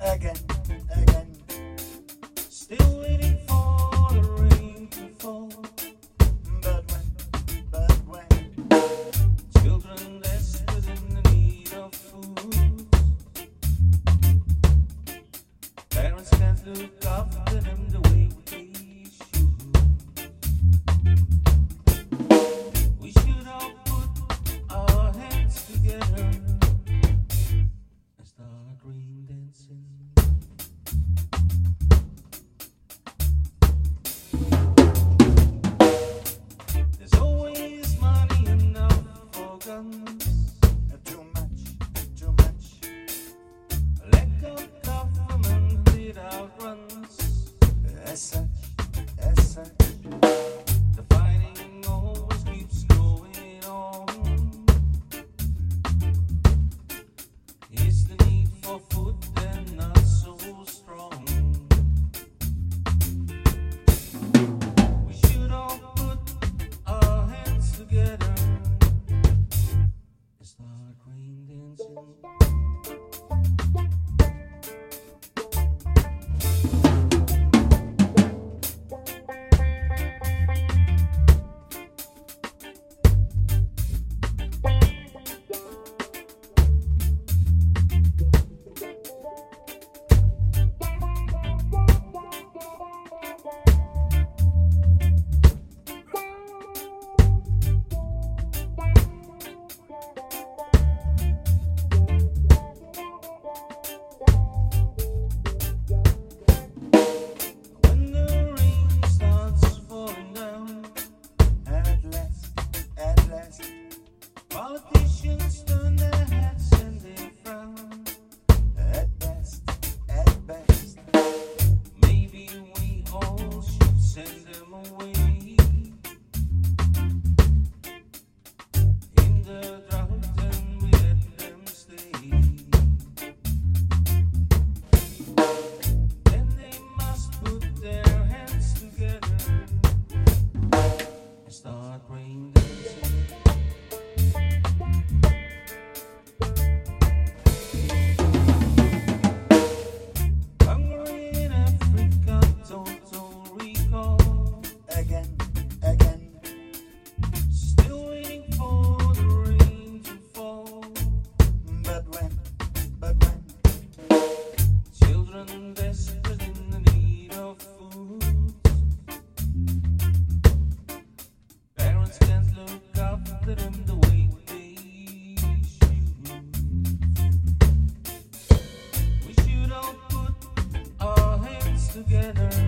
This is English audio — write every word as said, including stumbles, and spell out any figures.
again, again. Still waiting for the rain to fall. But when, but when children desperate in the need of food, parents can't look after them the way they should. We should all put our hands together and start rain dancing. There's always money enough for guns. Too much, too much. Lack of government without runs. As such, as such. The fighting always keeps going on. It's the need for food and not so strong. We should all put our hands together and start rain dancing. When the rain starts falling down, at last, at last, politicians turn their heads and they frown. At best, at best, maybe we all should send them away. In the drought and we let them stay. Then they must put their hands together and start rain dancing. Hungry in Africa, total recall. Again, again. Still waiting for the rain to fall. But when, but when children desperate in the need of food, parents can't look after them the way they should. We should all put our hands together